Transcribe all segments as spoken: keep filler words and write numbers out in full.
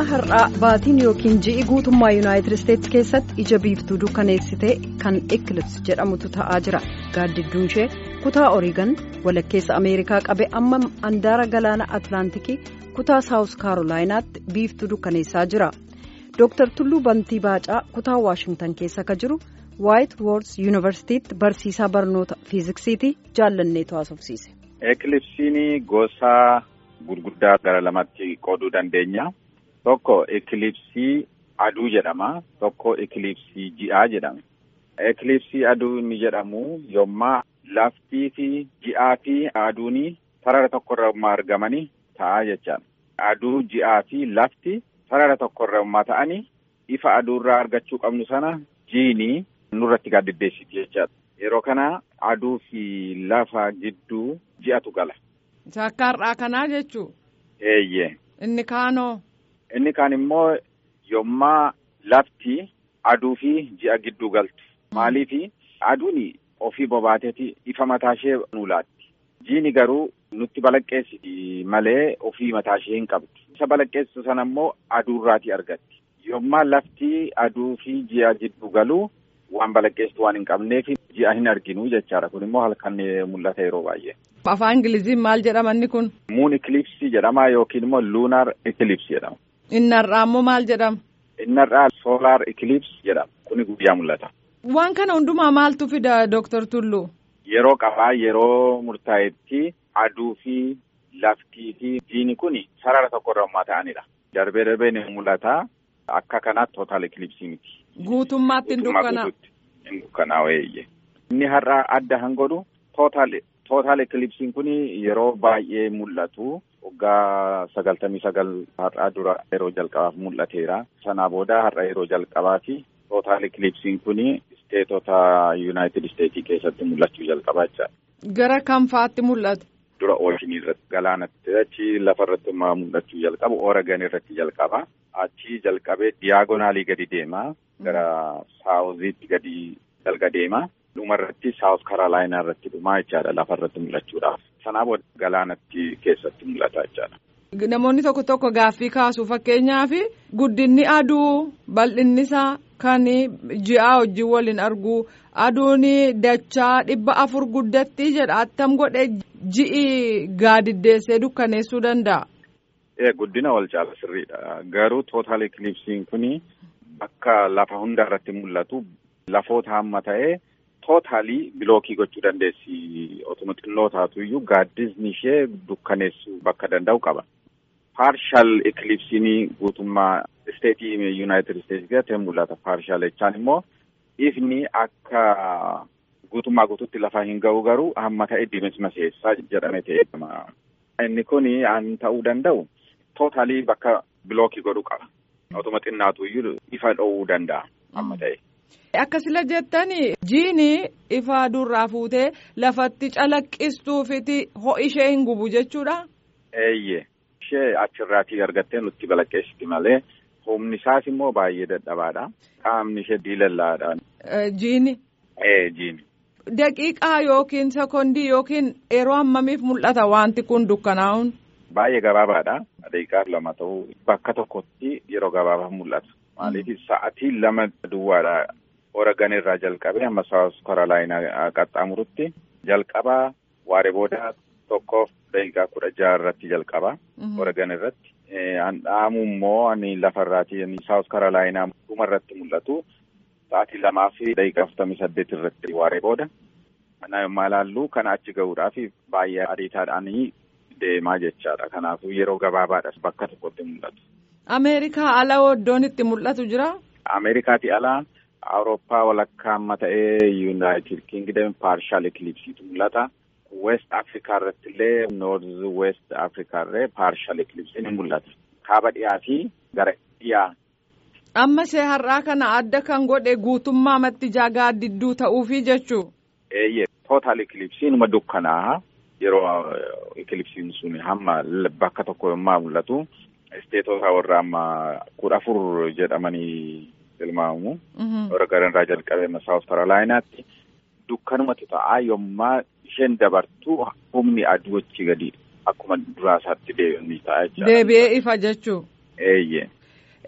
har'aa baatiin yookiin ji'i guutummaa yuunaayitid isteetsi keessatti ija biiftuu dukkaneessitee kan ekilips jedhamutu ta'aa jira. Gaaddidduun ishee kutaa Oreegan walakkeessa Ameerikaa qabe amma andaara galaana Atlaantikii kutaa Saawus Kaarolaayinaatti biiftuu dukkaneessaa jira. Dooktar Tulluu Bantii Baacaa kutaa Waashingtan keessa ka jiru Waayit Woords Yuunivarsiitiitti barsiisaa barnoota fiiziksiitii jaallanneetu haasofsiise. Ekilipsiin gosa gurguddaa gara lamatti qooduu dandeenya. Tokko ekilipsii aduu jedhama. Tokko ekilipsii ji'aa jedhama. Ekilipsii aduu inni jedhamu yommaa laftii fi ji'aa fi aduun sarara tokkorra yommaa argamanii ta'a jechaadha. Aduu ji'aa fi lafti sarara tokkorra yommaa ta'anii ifa aduurraa argachuu qabnu sana jiini nurratti gaaddiddeessiti jechaadha. Yeroo kana aduu fi lafa gidduu ji'atu gala. Sakkaarraa kanaa jechuun. Eeyyee. Inni kaanoo. Inni kaan immoo yommaa lafti aduu fi ji'a gidduu galtu. Maaliifi aduun ofii bobaateeti ifa mataashee nu laatti. Jiini garuu nutti balaqqeessiti malee ofii mataashee hin qabdu. Isa balaqqeessitu sana immoo aduurraati argatti. Yommaa lafti aduu fi ji'a gidduu galu waan balaqqeessitu waan hin qabneef ji'a hin arginu jechaadha. Kun immoo halkan mul'ata yeroo baay'ee. Afaan Ingiliziin maal jedhamanni kun? Muun ikilipsii jedhama yookiin immoo luunar ikilipsii jedhama. Innarraa immoo maal jedhama? Innarraa soolaar ikilipsii jedhama. Kuni guyyaa mul'ata. Waan kana hundumaa maaltu fida Dooktar Tulluu? Yeroo qabaa yeroo murtaa'etti aduu fi laftii fi jiini kuni sarara tokkorra yommaa ta'anidha. Darbee darbee ni mul'ata. Akka kanaatti tootaal ikilipsii miti. Guutummaatti hin dukkanaa. Hin dukkanaa weeyye. Inni har'a adda han godhu tootaal tootaal ikilipsiin kun yeroo baay'ee mul'atu. Waggaa sagaltamii sagal har'aa dura yeroo jalqabaaf mul'ateera. Sanaa booda har'a yeroo jalqabaa fi tootaal ikilipsiin kun isteetota yuunaayitid isteetii keessatti mul'achuu jalqabaa jechaadha. Gara kam fa'aatti mul'ata? Dura ooshinii irratti galaanatti achi lafa irratti mul'achuu jalqabu Oreegan irratti jalqaba. Achi jalqabee diyaagonaalii gadi deema. Gara saawuziitti gadi dalga deema. Dhumarratti Saawus Kaarolaayinaa irratti dhumaa jechaadha lafa irratti mul'achuudhaaf. Sanaa booda galaanatti keessatti mul'ata jechaadha. Namoonni tokko tokko gaaffii kaasu fakkeenyaaf guddinni aduu bal'inni isaa kan ji'aa wajjin waliin argu aduun dachaa dhibba afur guddatti jedha attam godhe ji'i gaadiddeessee dukkaneessuu danda'a. Ee guddina wal caala sirriidha. Garuu tootaal ikilipsiin kun bakka lafa hunda irratti mul'atu lafoota hamma ta'ee. Tootaalii bilookii gochuu dandeessi otuma xinnoo taatu iyyuu gaaddisni ishee dukkaneessuu bakka danda'u qaba. Paarshal ikilipsiin guutummaa isteetii yuunaayitid isteetii keessatti mul'ata. Paarshal jechaan immoo ifni akka guutummaa guutuutti lafa hin ga'u garuu hamma ta'e diimesmaseessaa jedhamee ta'edha. Inni kun an ta'uu danda'u tootaalii bakka bilookii godhuu qaba. Otuma xinnaatu iyyuu ifa dhoowwuu danda'a hamma ta'e. Akkasila jettani jiini ifa aduurraa fuutee lafatti calaqqistuufiti ho'ishee hin gubu jechuudha? Eeyyee. Ishee achirraatii argattee nutti balaqqeessiti malee humni isaas immoo baay'ee dadhabaadha. Qaamni ishee diilallaadha. Jiini? Ee jiini. Daqiiqaa yookiin sekondii yookiin yeroo hammamiif mul'ata wanti kun dukkanaa'uun? Baay'ee gabaabaadha. Daqiiqaa lama ta'uu bakka tokkotti yeroo gabaabaaf mul'ata. Maaliif sa'aatii lama duwwaadha. Oreegan irraa jalqabee amma Saawus Kaarolaayinaa qaxxaamurutti jalqabaa waaree booda tokkoof daqiiqaa kudha jaha irratti jalqaba. Oreegan irratti. Handhaamu immoo ani lafarraati Saawus Kaarolaayinaa dhuma irratti mul'atu. Sa'aatii lamaa fi daqiiqaa afurtamii saddeet irratti waaree booda. Kana yommaa ilaallu kana achi gahuudhaaf baay'ee ariitaadhaan deemaa jechaadha. Kanaafuu yeroo gabaabaadhas bakka tokkotti mul'atu. Ameerikaa ala iddoon itti mul'atu jira? Ameerikaati ala. Awurooppaa walakkaa amma ta'ee yuunaayitid kingdom paarshal ikilipsiitu mul'ata. West Afrikaa irratti illee Noorz West Afrikaa irree paarshal ikilipsiin ni mul'ata. Kaaba dhiyaa fi gara dhiyaa. Amma ishee har'aa kana adda kan godhe guutummaa mattijaa gaaddidduu ta'uufi jechuu? Eeyyee tootaal ikilipsiin uma dukkanaa yeroo ikilipsiin sun hamma bakka tokko yommaa mul'atu. Isteetota warra amma kudha afur jedhamanii ilmaamu. Oreegan irraa jalqabee Saawus Kaarolaayinaatti dukkanumatti ta'aa yommaa isheen dabartu humni aduu achi gadi akkuma duraasaatti deebi'anii ta'a jechuudha. Deebi'ee ifa jechuu. Eeyyee.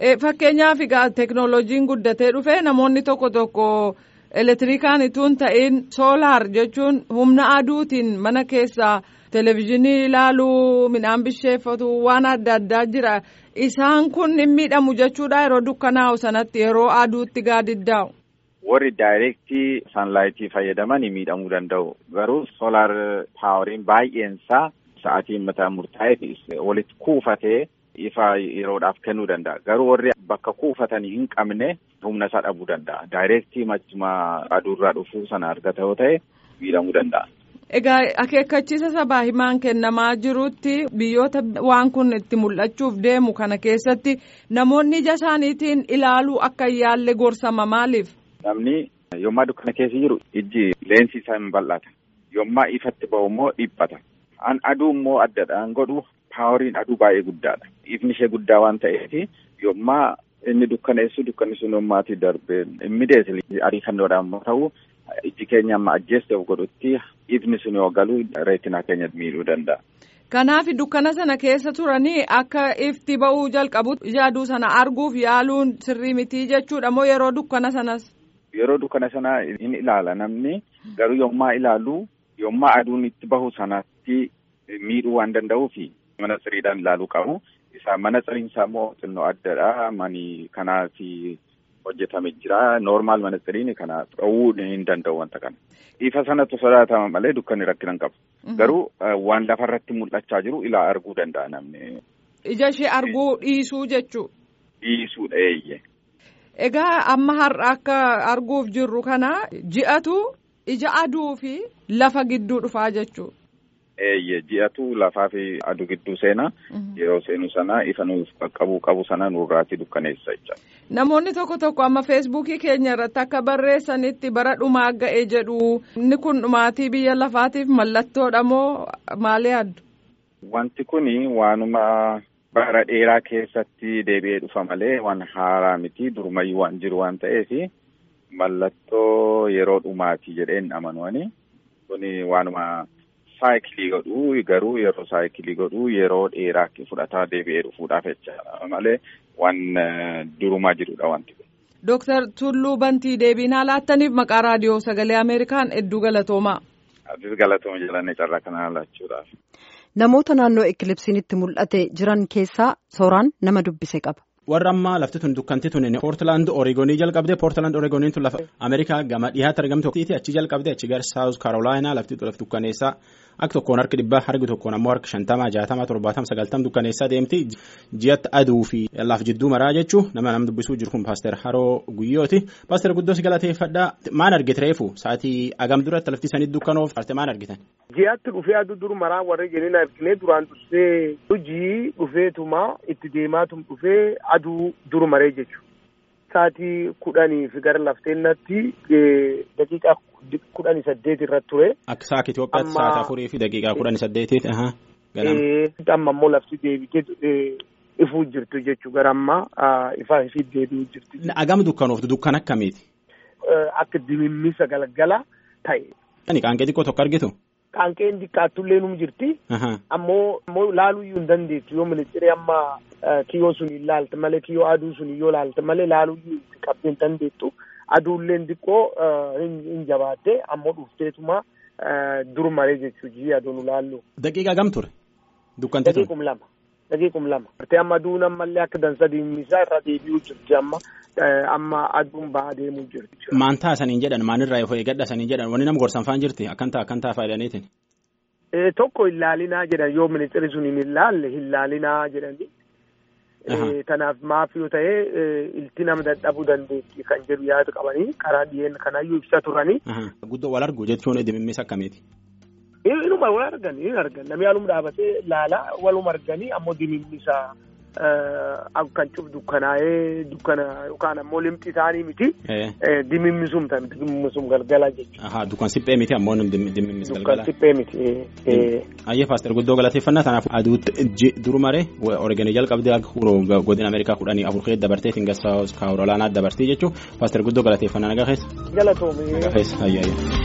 Fakkeenyaaf egaa teeknooloojiin guddatee dhufee namoonni tokko tokko elektirikaan ituun ta'in soolaar jechuun humna aduutiin mana keessaa televezyiinii ilaaluu midhaan bisheeffatu waan adda addaa jira. Isaan kun hin miidhamu jechuudha yeroo dukkanaa'u sanatti yeroo aduutti gaadiddaa'u. Warri daayirektii saanlaayitii fayyadaman miidhamuu danda'u. Garuu soolaar paawariin baay'eensaa sa'aatii mataa murtaa'eef walitti kuufatee ifa yeroodhaaf kennuu danda'a. Garuu warri bakka kuufatanii hin qabne humna isaa dhabuu danda'a. Daayirektii machuma aduurraa dhufuu sana argata yoo ta'e miidhamuu danda'a. Egaa akeekkachiisa sabaa himaan kennamaa jirutti biyyoota waan kun itti mul'achuuf deemu kana keessatti namoonni ija isaaniitiin ilaaluu akka hin yaalle gorsama maaliif? Namni yommaa dukkana keessa jiru ijji leensi isaa hin bal'ata. Yommaa ifatti ba'u immoo dhiphata. An aduu immoo addadhaan godhu paawariin aduu baay'ee guddaadha. Ifni ishee guddaa waan ta'eef yommaa inni dukkaneessu dukkanni sun yommaatii darbee immideetli ariifannoodhaan immoo ta'u ijji keenya amma ajjeessuuf godhutti ifni sun yoo galu reetinaa keenya miidhuu danda'a. Kanaaf dukkana sana keessa turanii akka ifti ba'uu jalqabu ija aduu sana arguuf yaaluun sirrii mitii jechuudha moo yeroo dukkana sanas? Yeroo dukkana sana hin ilaala namni garuu yommaa ilaalu yommaa aduun itti bahu sanatti miidhuu waan danda'uufi manatsiriidhaan ilaaluu qabu. Isa manatsiriin isaa immoo xinnoo addadha. Mani kanaaf hojjetame jira. Noormaal manatsiriin kana dhowwuu hin danda'u wanta kana. Ifa sanatu sodaatama malee dukkanni rakkina hin qabu. Garuu waan lafarratti mul'achaa jiru ilaa arguu danda'a namni. Ija ishee arguu dhiisuu jechuu? Dhiisuudha eeyye. Egaa amma har'a akka arguuf jirru kana ji'atu ija aduu fi lafa gidduu dhufaa jechuu? Eeyye ji'atu lafaa fi aduu gidduu seena. Yeroo seenu sana ifa nuuf qaqqabuu qabu sana nurraatti dukkaneessa jecha. Namoonni tokko tokko amma feesbuukii keenya irratti akka barreessanitti bara dhumaa ga'e jedhu inni kun dhumaatii biyya lafaatiif mallattoodha moo maali yaaddu? Wanti kuni waanuma bara dheeraa keessatti deebi'ee dhufa malee waan haaraa miti durumayyuu waan jiru waan ta'eef mallattoo yeroo dhumaatii jedheen amanuani. Kuni waanuma saayikilii godhu garuu yeroo saayikilii godhu yeroo dheeraa fudhataa deebi'ee dhufuudhaaf jecha malee waan durumaa jirudha wanti kun. Dooktar Tulluu Bantii deebiinaa laattaniif maqaa raadiyoo sagalee Ameerikaan hedduu galatoomaa. Addis galatooma jedhanii carraa kana laachuudhaaf. Namoota naannoo ikilipsiin itti mul'ate jiran keessaa sooraan nama dubbise qaba. Warra ammaa lafti tun dukkanti tun Poortland Oreegonii jalqabde Poortland Oreegoniin tun lafa Ameerikaa gama dhiyaatti argamtu achi jalqabde achi gara Saawus Karoolaayinaa lafti lafti dukkaneessaa akka tokkoon harki dhibbaa harki tokkoon ammoo harki shantama jaatama torbaatama sagaltama dukkaneessaa deemti ji'atti aduu fi laaf jidduu maraa jechuu nama nama dubbisuu jiru kun Paaster Haroo Guyyooti. Paaster Guddoo si galateeffadhaa maan argite reefu sa'aatii agam duratti lafti sanii dukkanoof arte maan argitan? Ji'atti dhufee aduu dur maraa warri jenina arginee duraan dursee hojii dhufeetuma itti deemaatum dhufee aduu dur maree jechuudha. Sa'aatii kudhanii fi gara lafteennatti daqiiqaa kudhanii saddeet irratti ture. Akka sa'a Itoophiyaatti sa'aatii afurii fi daqiiqaa kudhanii saddeetiiti. Amma immoo lafti deebitee ifuu jirtu jechuudha. Gara ammaa ifaa ifii deebi'uu jirti. Agam dukkanooftu dukkan akkamiiti? Akka dimimmisa galgala ta'e. Qaanqee xiqqoo tokko argitu? Qaanqeen xiqqaattullee num jirti. Ammoo ammoo laaluu iyyuu hin dandeettu yoo ministeerri amma kiyyoo sun ilaalta malee kiyyoo aduu sun yoo ilaalta malee laaluu iyyuu qabdee hin dandeettu. Aduulleen xiqqoo hin jabaatte ammoo dhufteetuma dur maree jechuudha aduun laallu. Daqiiqaa gam ture? Dukkanti ture? Daqiiqum lama. Daqiiqum lama. Artee amma aduun ammallee akka dansa diimisaa irra deebi'uu jirti amma. Amma aduun ba'aa deemuu jirti. Maan taasaniin jedhan maanirraa yoo eeggadha saniin jedhan wanni nama gorsan faan jirti akkan ta'a akkan ta'a faayidaniitiin. Tokko hin laalinaa jedhan yoo ministeerri sun hin ilaalle hin laalinaa jedhani. Kanaaf maaf yoo ta'e ilti nama dadhabuu dandeetti kan jedhu yaada qabanii karaa dhiyeen kanaayyuu ibsa turanii. Guddoo wal argu jechuun dimimmis akkamiiti? Inuma wal argan hin argan namni haaluma dhaabatee laala waluma arganii ammoo dimimmisaa. Kan cuf dukkanaa'ee dukkana yookaan ammoo limxi isaanii miti. Dimimmisum ta'an dimimmisum galgala jechuudha. Ahaa dukkan siphee miti ammoo dimimmis galgala. Dukkan siphee miti. Ayyee Paaster Guddoo galateeffannaa tanaaf aduutti duru maree Oreegonii jalqabdee akka godina Ameerikaa kudhanii afur keessa dabarteetiin gasa Karoolaayinaa dabartii jechuudha. Paaster Guddoo galateeffannaa nagaa keessa. Galatoomee. Nagaa keessa ayyaayyaa.